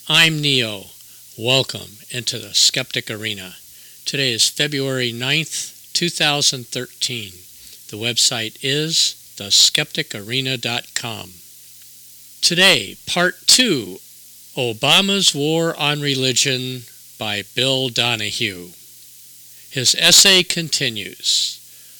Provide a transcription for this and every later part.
I'm Neo. Welcome into the Skeptic Arena. Today is February 9th, 2013. The website is theskepticarena.com. Today, Part 2, Obama's War on Religion by Bill Donahue. His essay continues.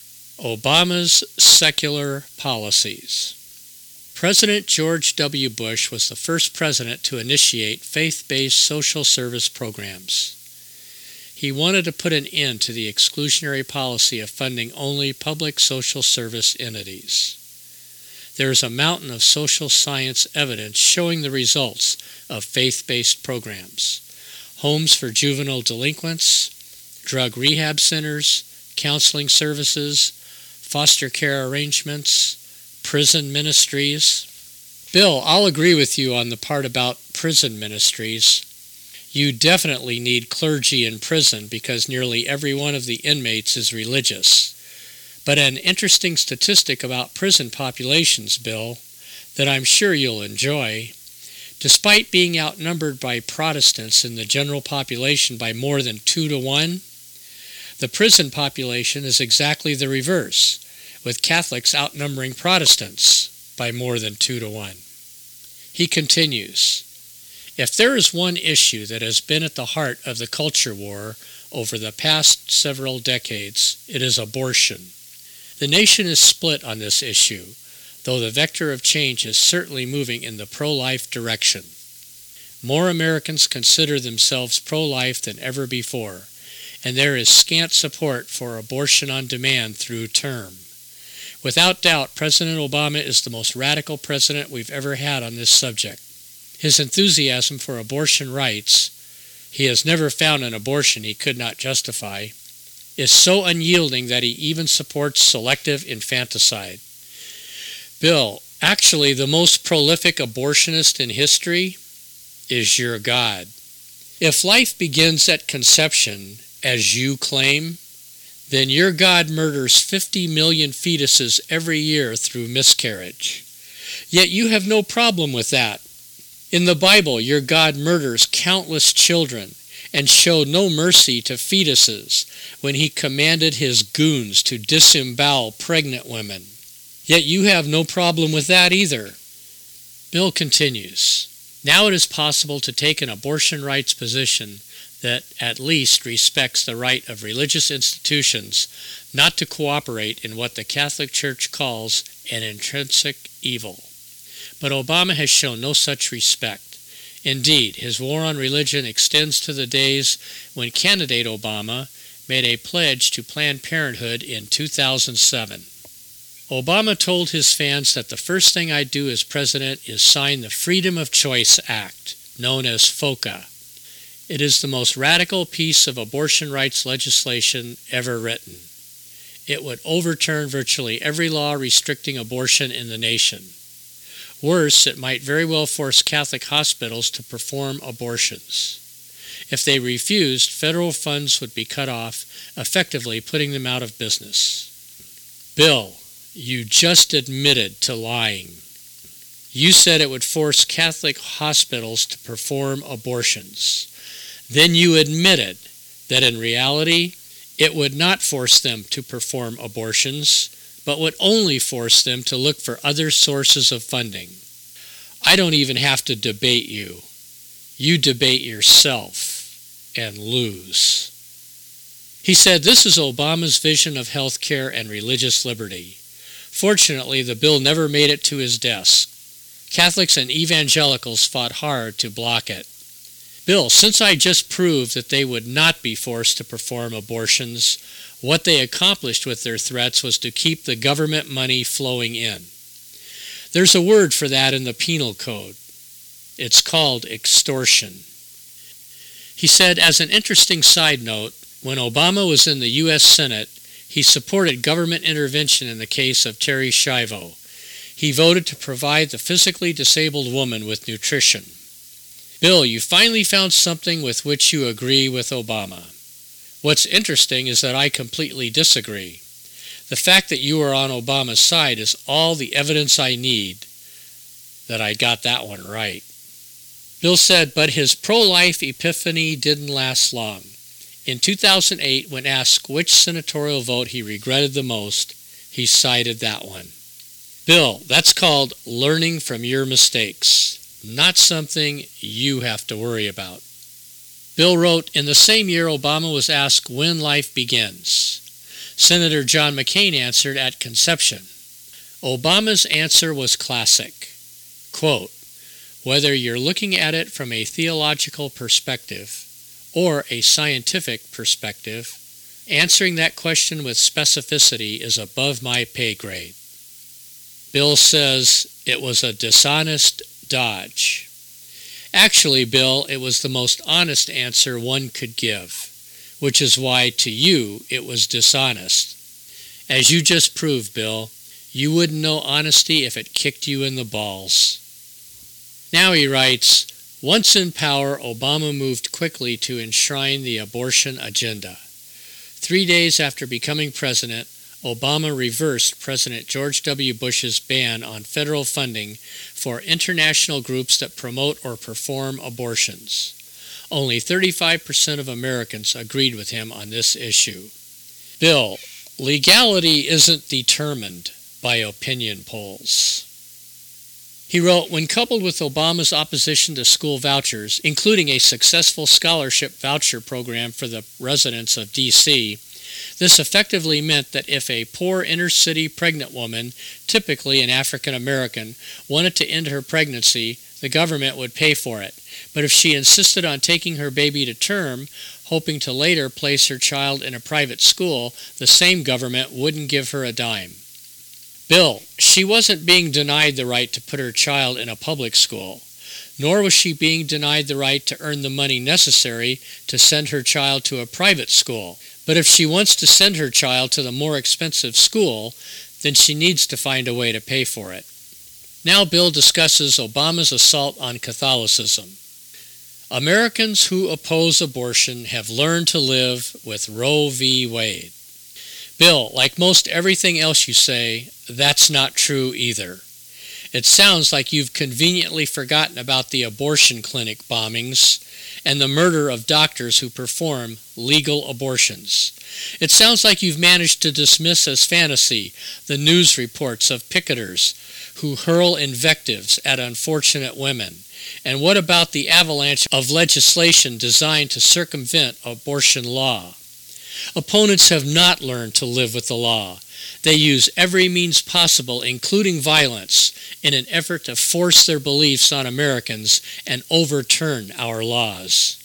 Obama's Secular Policies. President George W. Bush was the first president to initiate faith-based social service programs. He wanted to put an end to the exclusionary policy of funding only public social service entities. There is a mountain of social science evidence showing the results of faith-based programs. Homes for juvenile delinquents, drug rehab centers, counseling services, foster care arrangements, prison ministries. Bill, I'll agree with you on the part about prison ministries. You definitely need clergy in prison because nearly every one of the inmates is religious. But an interesting statistic about prison populations, Bill, that I'm sure you'll enjoy. Despite being outnumbered by Protestants in the general population by more than 2 to 1, the prison population is exactly the reverse, with Catholics outnumbering Protestants by more than 2 to 1. He continues, if there is one issue that has been at the heart of the culture war over the past several decades, it is abortion. The nation is split on this issue, though the vector of change is certainly moving in the pro-life direction. More Americans consider themselves pro-life than ever before, and there is scant support for abortion on demand through term. Without doubt, President Obama is the most radical president we've ever had on this subject. His enthusiasm for abortion rights, he has never found an abortion he could not justify, is so unyielding that he even supports selective infanticide. Bill, actually the most prolific abortionist in history is your God. If life begins at conception, as you claim, then your God murders 50 million fetuses every year through miscarriage. Yet you have no problem with that. In the Bible, your God murders countless children and showed no mercy to fetuses when he commanded his goons to disembowel pregnant women. Yet you have no problem with that either. Bill continues, now it is possible to take an abortion rights position that at least respects the right of religious institutions not to cooperate in what the Catholic Church calls an intrinsic evil. But Obama has shown no such respect. Indeed, his war on religion extends to the days when candidate Obama made a pledge to Planned Parenthood in 2007. Obama told his fans that the first thing I'd do as president is sign the Freedom of Choice Act, known as FOCA. It is the most radical piece of abortion rights legislation ever written. It would overturn virtually every law restricting abortion in the nation. Worse, it might very well force Catholic hospitals to perform abortions. If they refused, federal funds would be cut off, effectively putting them out of business. Bill, you just admitted to lying. You said it would force Catholic hospitals to perform abortions. Then you admitted that in reality, it would not force them to perform abortions, but would only force them to look for other sources of funding. I don't even have to debate you. You debate yourself and lose. He said this is Obama's vision of health care and religious liberty. Fortunately, the bill never made it to his desk. Catholics and evangelicals fought hard to block it. Bill, since I just proved that they would not be forced to perform abortions, what they accomplished with their threats was to keep the government money flowing in. There's a word for that in the penal code. It's called extortion. He said, as an interesting side note, when Obama was in the U.S. Senate, he supported government intervention in the case of Terri Schiavo. He voted to provide the physically disabled woman with nutrition. Bill, you finally found something with which you agree with Obama. What's interesting is that I completely disagree. The fact that you are on Obama's side is all the evidence I need that I got that one right. Bill said, but his pro-life epiphany didn't last long. In 2008, when asked which senatorial vote he regretted the most, he cited that one. Bill, that's called learning from your mistakes, not something you have to worry about. Bill wrote, in the same year Obama was asked when life begins. Senator John McCain answered at conception. Obama's answer was classic. Quote, whether you're looking at it from a theological perspective or a scientific perspective, answering that question with specificity is above my pay grade. Bill says it was a dishonest dodge. Actually, Bill, it was the most honest answer one could give, which is why to you it was dishonest. As you just proved, Bill, you wouldn't know honesty if it kicked you in the balls. Now he writes, once in power, Obama moved quickly to enshrine the abortion agenda. 3 days after becoming president, Obama reversed President George W. Bush's ban on federal funding for international groups that promote or perform abortions. Only 35% of Americans agreed with him on this issue. Bill, legality isn't determined by opinion polls. He wrote, when coupled with Obama's opposition to school vouchers, including a successful scholarship voucher program for the residents of D.C., this effectively meant that if a poor inner-city pregnant woman, typically an African American, wanted to end her pregnancy, the government would pay for it. But if she insisted on taking her baby to term, hoping to later place her child in a private school, the same government wouldn't give her a dime. Bill, she wasn't being denied the right to put her child in a public school, nor was she being denied the right to earn the money necessary to send her child to a private school. But if she wants to send her child to the more expensive school, then she needs to find a way to pay for it. Now Bill discusses Obama's assault on Catholicism. Americans who oppose abortion have learned to live with Roe v. Wade. Bill, like most everything else you say, that's not true either. It sounds like you've conveniently forgotten about the abortion clinic bombings and the murder of doctors who perform legal abortions. It sounds like you've managed to dismiss as fantasy the news reports of picketers who hurl invectives at unfortunate women. And what about the avalanche of legislation designed to circumvent abortion law? Opponents have not learned to live with the law. They use every means possible, including violence, in an effort to force their beliefs on Americans and overturn our laws.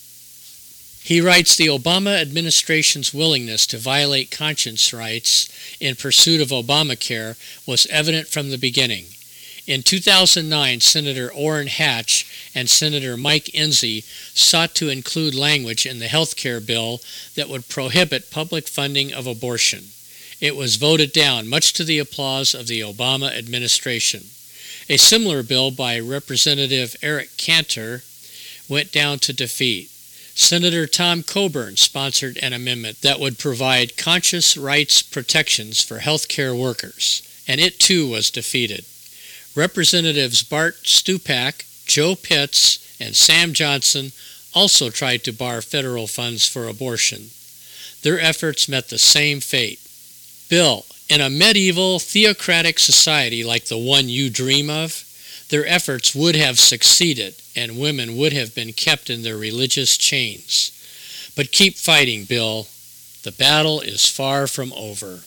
He writes, the Obama administration's willingness to violate conscience rights in pursuit of Obamacare was evident from the beginning. In 2009, Senator Orrin Hatch and Senator Mike Enzi sought to include language in the health care bill that would prohibit public funding of abortion. It was voted down, much to the applause of the Obama administration. A similar bill by Representative Eric Cantor went down to defeat. Senator Tom Coburn sponsored an amendment that would provide conscious rights protections for health care workers, and it too was defeated. Representatives Bart Stupak, Joe Pitts, and Sam Johnson also tried to bar federal funds for abortion. Their efforts met the same fate. Bill, in a medieval theocratic society like the one you dream of, their efforts would have succeeded and women would have been kept in their religious chains. But keep fighting, Bill. The battle is far from over.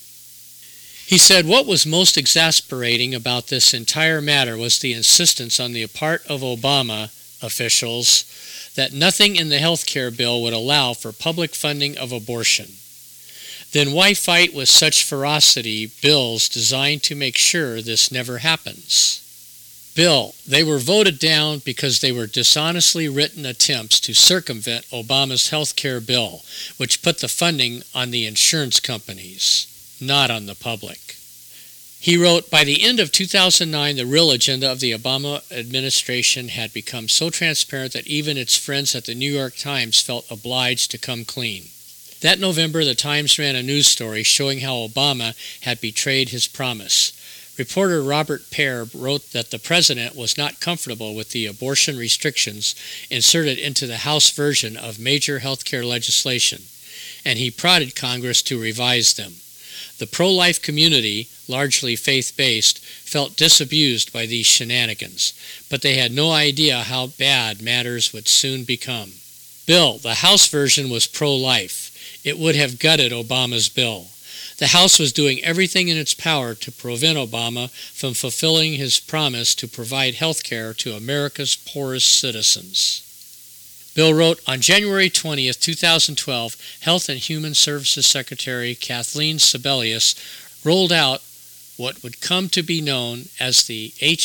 He said what was most exasperating about this entire matter was the insistence on the part of Obama officials that nothing in the health care bill would allow for public funding of abortion. Then why fight with such ferocity bills designed to make sure this never happens? Bill, they were voted down because they were dishonestly written attempts to circumvent Obama's health care bill, which put the funding on the insurance companies, not on the public. He wrote, by the end of 2009, the real agenda of the Obama administration had become so transparent that even its friends at the New York Times felt obliged to come clean. That November, the Times ran a news story showing how Obama had betrayed his promise. Reporter Robert Pear wrote that the president was not comfortable with the abortion restrictions inserted into the House version of major health care legislation, and he prodded Congress to revise them. The pro-life community, largely faith-based, felt disabused by these shenanigans, but they had no idea how bad matters would soon become. Bill, the House version, was pro-life. It would have gutted Obama's bill. The House was doing everything in its power to prevent Obama from fulfilling his promise to provide health care to America's poorest citizens. Bill wrote, on January 20, 2012, Health and Human Services Secretary Kathleen Sebelius rolled out what would come to be known as the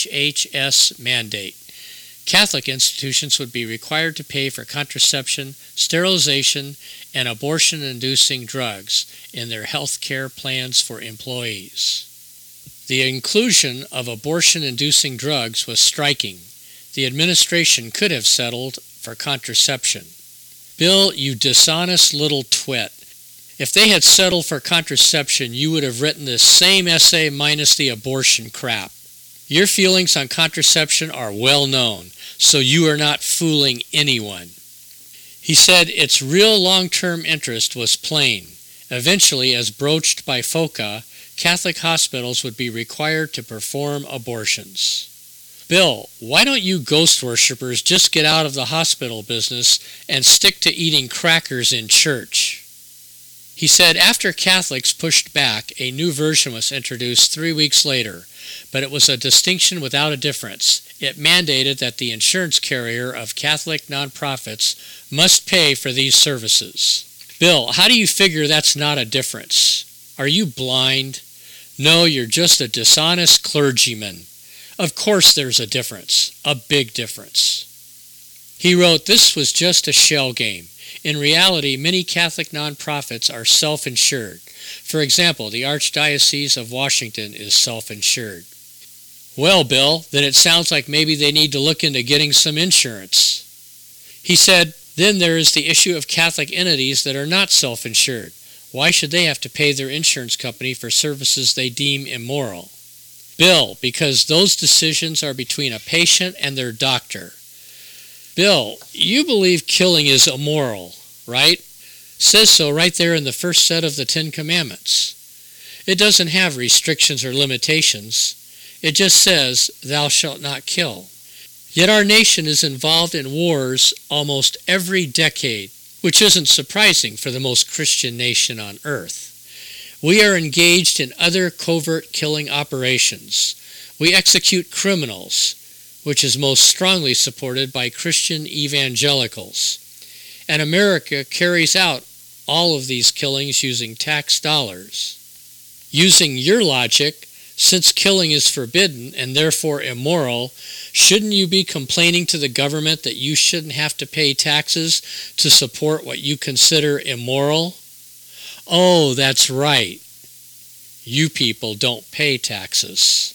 HHS mandate. Catholic institutions would be required to pay for contraception, sterilization, and abortion-inducing drugs in their health care plans for employees. The inclusion of abortion-inducing drugs was striking. The administration could have settled for contraception. Bill, you dishonest little twit. If they had settled for contraception, you would have written this same essay minus the abortion crap. Your feelings on contraception are well known, so you are not fooling anyone. He said its real long-term interest was plain. Eventually, as broached by FOCA, Catholic hospitals would be required to perform abortions. Bill, why don't you ghost worshippers just get out of the hospital business and stick to eating crackers in church? He said after Catholics pushed back, a new version was introduced 3 weeks later, but it was a distinction without a difference. It mandated that the insurance carrier of Catholic nonprofits must pay for these services. Bill, how do you figure that's not a difference? Are you blind? No, you're just a dishonest clergyman. Of course there's a difference, a big difference. He wrote, this was just a shell game. In reality, many Catholic nonprofits are self-insured. For example, the Archdiocese of Washington is self-insured. Well, Bill, then it sounds like maybe they need to look into getting some insurance. He said, then there is the issue of Catholic entities that are not self-insured. Why should they have to pay their insurance company for services they deem immoral? Bill, because those decisions are between a patient and their doctor. Bill, you believe killing is immoral, right? Says so right there in the first set of the Ten Commandments. It doesn't have restrictions or limitations. It just says, thou shalt not kill. Yet our nation is involved in wars almost every decade, which isn't surprising for the most Christian nation on earth. We are engaged in other covert killing operations. We execute criminals, which is most strongly supported by Christian evangelicals. And America carries out all of these killings using tax dollars. Using your logic, since killing is forbidden and therefore immoral, shouldn't you be complaining to the government that you shouldn't have to pay taxes to support what you consider immoral? Oh, that's right. You people don't pay taxes.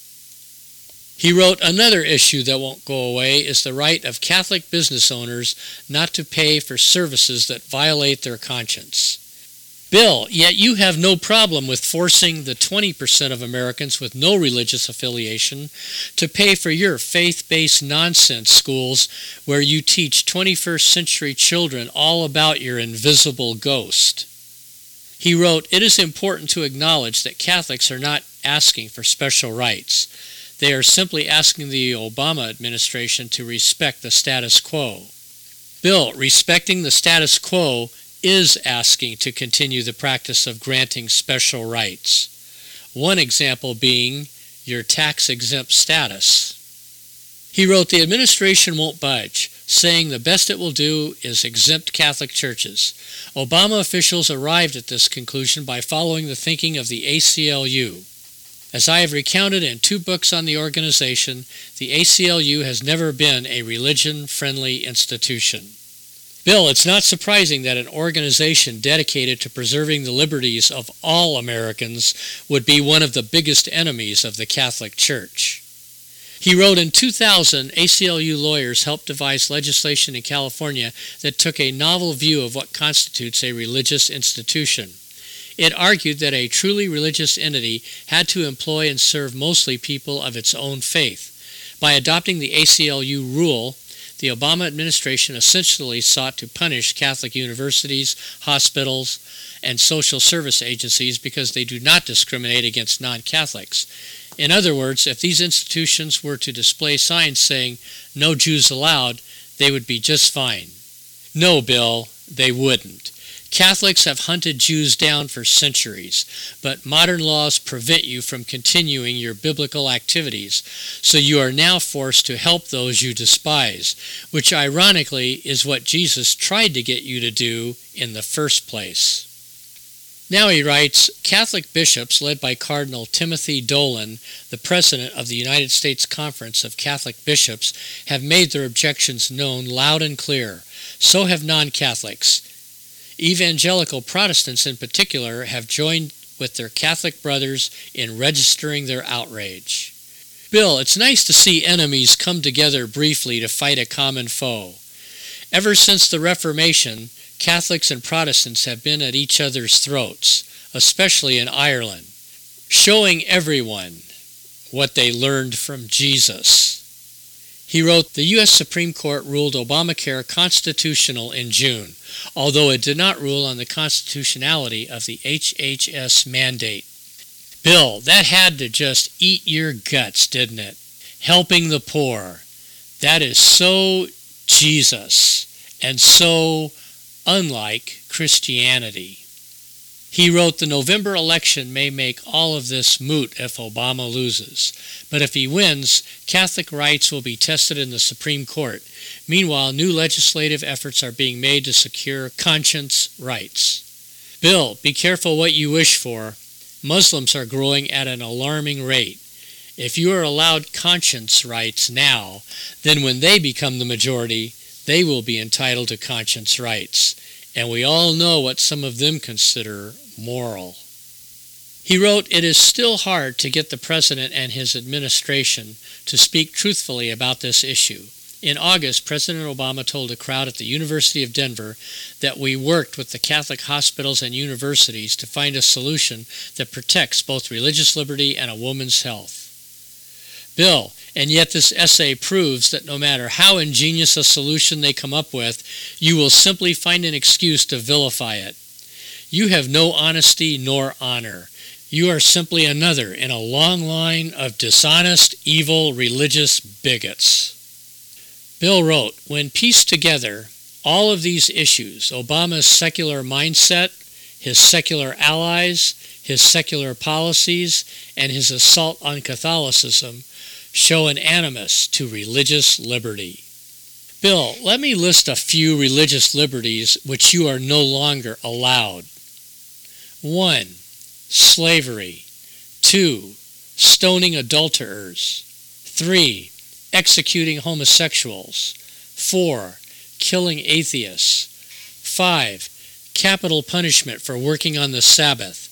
He wrote, another issue that won't go away is the right of Catholic business owners not to pay for services that violate their conscience. Bill, yet you have no problem with forcing the 20% of Americans with no religious affiliation to pay for your faith-based nonsense schools where you teach 21st century children all about your invisible ghost. He wrote, it is important to acknowledge that Catholics are not asking for special rights. They are simply asking the Obama administration to respect the status quo. Bill, respecting the status quo is asking to continue the practice of granting special rights. One example being your tax-exempt status. He wrote, the administration won't budge, saying the best it will do is exempt Catholic churches. Obama officials arrived at this conclusion by following the thinking of the ACLU. As I have recounted in 2 books on the organization, the ACLU has never been a religion-friendly institution. Bill, it's not surprising that an organization dedicated to preserving the liberties of all Americans would be one of the biggest enemies of the Catholic Church. He wrote, in 2000, ACLU lawyers helped devise legislation in California that took a novel view of what constitutes a religious institution. It argued that a truly religious entity had to employ and serve mostly people of its own faith. By adopting the ACLU rule, the Obama administration essentially sought to punish Catholic universities, hospitals, and social service agencies because they do not discriminate against non-Catholics. In other words, if these institutions were to display signs saying, "No Jews allowed," they would be just fine. No, Bill, they wouldn't. Catholics have hunted Jews down for centuries, but modern laws prevent you from continuing your biblical activities, so you are now forced to help those you despise, which ironically is what Jesus tried to get you to do in the first place. Now he writes, Catholic bishops led by Cardinal Timothy Dolan, the president of the United States Conference of Catholic Bishops, have made their objections known loud and clear. So have non-Catholics. Evangelical Protestants in particular have joined with their Catholic brothers in registering their outrage. Bill, it's nice to see enemies come together briefly to fight a common foe. Ever since the Reformation, Catholics and Protestants have been at each other's throats, especially in Ireland, showing everyone what they learned from Jesus. He wrote, the U.S. Supreme Court ruled Obamacare constitutional in June, although it did not rule on the constitutionality of the HHS mandate. Bill, that had to just eat your guts, didn't it? Helping the poor. That is so Jesus and so unlike Christianity. He wrote, the November election may make all of this moot if Obama loses. But if he wins, Catholic rights will be tested in the Supreme Court. Meanwhile, new legislative efforts are being made to secure conscience rights. Bill, be careful what you wish for. Muslims are growing at an alarming rate. If you are allowed conscience rights now, then when they become the majority, they will be entitled to conscience rights. And we all know what some of them consider moral. He wrote, it is still hard to get the president and his administration to speak truthfully about this issue. In August, President Obama told a crowd at the University of Denver that we worked with the Catholic hospitals and universities to find a solution that protects both religious liberty and a woman's health. Bill, and yet this essay proves that no matter how ingenious a solution they come up with, you will simply find an excuse to vilify it. You have no honesty nor honor. You are simply another in a long line of dishonest, evil, religious bigots. Bill wrote, when pieced together, all of these issues, Obama's secular mindset, his secular allies, his secular policies, and his assault on Catholicism, show an animus to religious liberty. Bill, let me list a few religious liberties which you are no longer allowed. 1. Slavery. 2. Stoning adulterers. 3. Executing homosexuals. 4. Killing atheists. 5. Capital punishment for working on the Sabbath.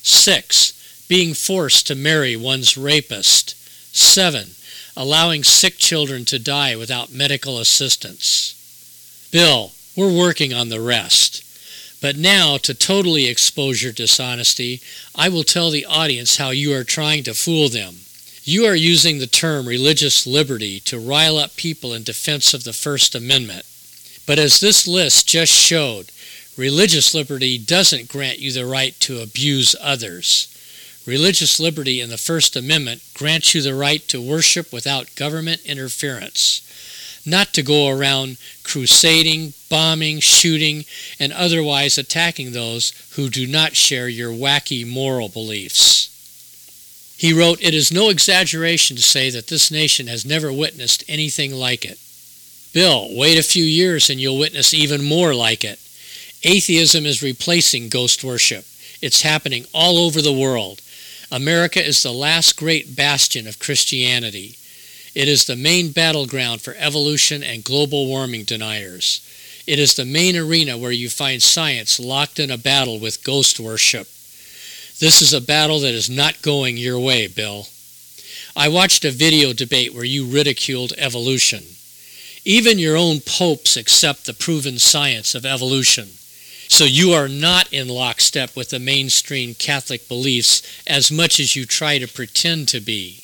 6. Being forced to marry one's rapist. 7. Allowing sick children to die without medical assistance. Bill, we're working on the rest. But now, to totally expose your dishonesty, I will tell the audience how you are trying to fool them. You are using the term religious liberty to rile up people in defense of the First Amendment. But as this list just showed, religious liberty doesn't grant you the right to abuse others. Religious liberty in the First Amendment grants you the right to worship without government interference, not to go around crusading, bombing, shooting, and otherwise attacking those who do not share your wacky moral beliefs. He wrote, it is no exaggeration to say that this nation has never witnessed anything like it. Bill, wait a few years and you'll witness even more like it. Atheism is replacing ghost worship. It's happening all over the world. America is the last great bastion of Christianity. It is the main battleground for evolution and global warming deniers. It is the main arena where you find science locked in a battle with ghost worship. This is a battle that is not going your way, Bill. I watched a video debate where you ridiculed evolution. Even your own popes accept the proven science of evolution. So you are not in lockstep with the mainstream Catholic beliefs as much as you try to pretend to be.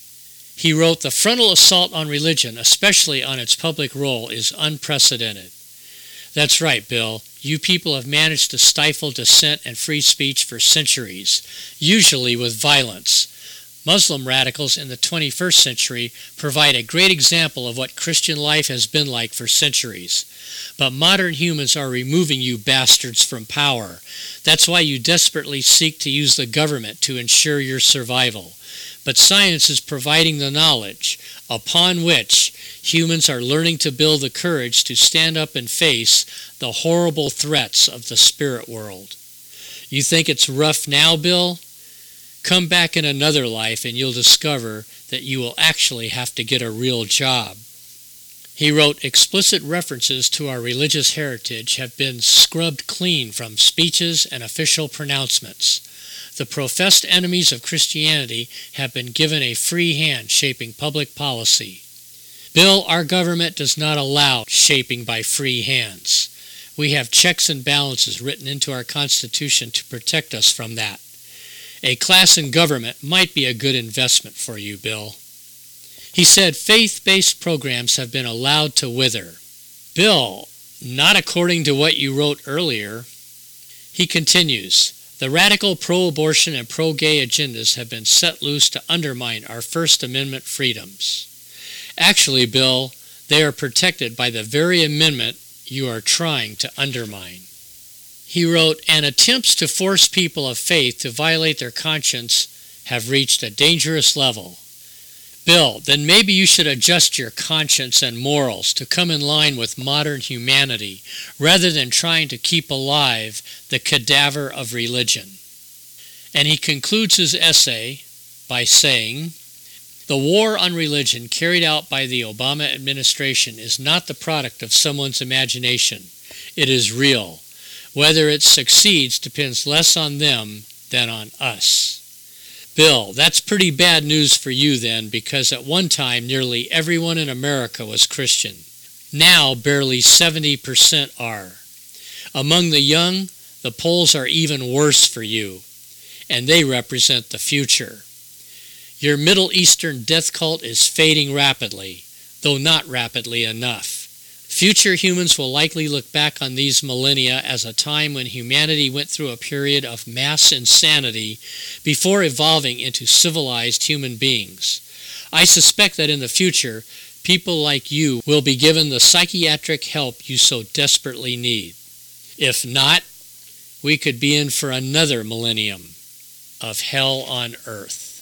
He wrote, "The frontal assault on religion, especially on its public role, is unprecedented." That's right, Bill. You people have managed to stifle dissent and free speech for centuries, usually with violence. Muslim radicals in the 21st century provide a great example of what Christian life has been like for centuries. But modern humans are removing you bastards from power. That's why you desperately seek to use the government to ensure your survival. But science is providing the knowledge upon which humans are learning to build the courage to stand up and face the horrible threats of the spirit world. You think it's rough now, Bill? Come back in another life and you'll discover that you will actually have to get a real job. He wrote, "Explicit references to our religious heritage have been scrubbed clean from speeches and official pronouncements. The professed enemies of Christianity have been given a free hand shaping public policy." Bill, our government does not allow shaping by free hands. We have checks and balances written into our Constitution to protect us from that. A class in government might be a good investment for you, Bill. He said faith-based programs have been allowed to wither. Bill, not according to what you wrote earlier. He continues, "The radical pro-abortion and pro-gay agendas have been set loose to undermine our First Amendment freedoms. Actually, Bill, they are protected by the very amendment you are trying to undermine." He wrote, "And attempts to force people of faith to violate their conscience have reached a dangerous level." Bill, then maybe you should adjust your conscience and morals to come in line with modern humanity, rather than trying to keep alive the cadaver of religion. And he concludes his essay by saying, "The war on religion carried out by the Obama administration is not the product of someone's imagination. It is real. Whether it succeeds depends less on them than on us." Bill, that's pretty bad news for you then, because at one time nearly everyone in America was Christian. Now barely 70% are. Among the young, the polls are even worse for you, and they represent the future. Your Middle Eastern death cult is fading rapidly, though not rapidly enough. Future humans will likely look back on these millennia as a time when humanity went through a period of mass insanity before evolving into civilized human beings. I suspect that in the future, people like you will be given the psychiatric help you so desperately need. If not, we could be in for another millennium of hell on earth.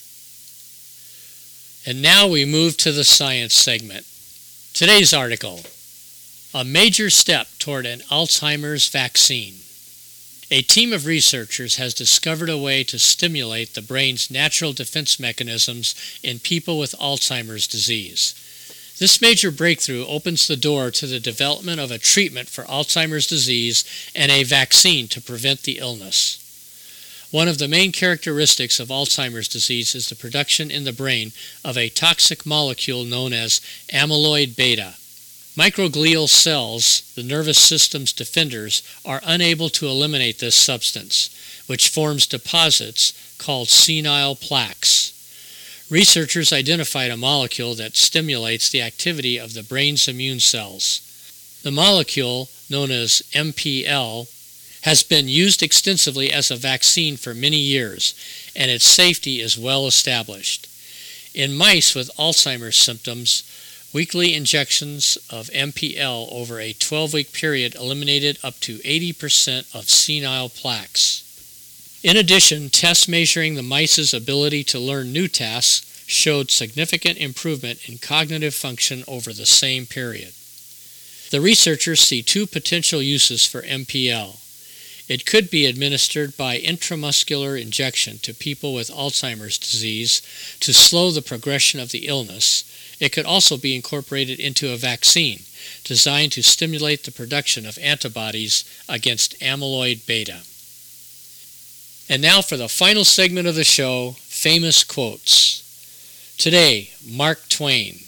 And now we move to the science segment. Today's article, "A major step toward an Alzheimer's vaccine." A team of researchers has discovered a way to stimulate the brain's natural defense mechanisms in people with Alzheimer's disease. This major breakthrough opens the door to the development of a treatment for Alzheimer's disease and a vaccine to prevent the illness. One of the main characteristics of Alzheimer's disease is the production in the brain of a toxic molecule known as amyloid beta. Microglial cells, the nervous system's defenders, are unable to eliminate this substance, which forms deposits called senile plaques. Researchers identified a molecule that stimulates the activity of the brain's immune cells. The molecule, known as MPL, has been used extensively as a vaccine for many years, and its safety is well established. In mice with Alzheimer's symptoms, weekly injections of MPL over a 12-week period eliminated up to 80% of senile plaques. In addition, tests measuring the mice's ability to learn new tasks showed significant improvement in cognitive function over the same period. The researchers see two potential uses for MPL. It could be administered by intramuscular injection to people with Alzheimer's disease to slow the progression of the illness. It could also be incorporated into a vaccine designed to stimulate the production of antibodies against amyloid beta. And now for the final segment of the show, famous quotes. Today, Mark Twain.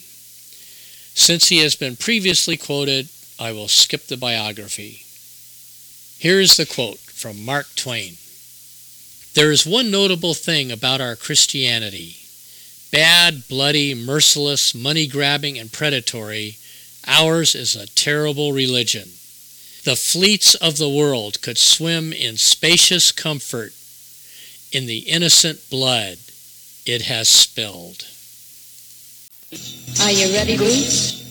Since he has been previously quoted, I will skip the biography. Here is the quote from Mark Twain. "There is one notable thing about our Christianity. Bad, bloody, merciless, money-grabbing, and predatory, ours is a terrible religion. The fleets of the world could swim in spacious comfort in the innocent blood it has spilled." Are you ready, Bruce?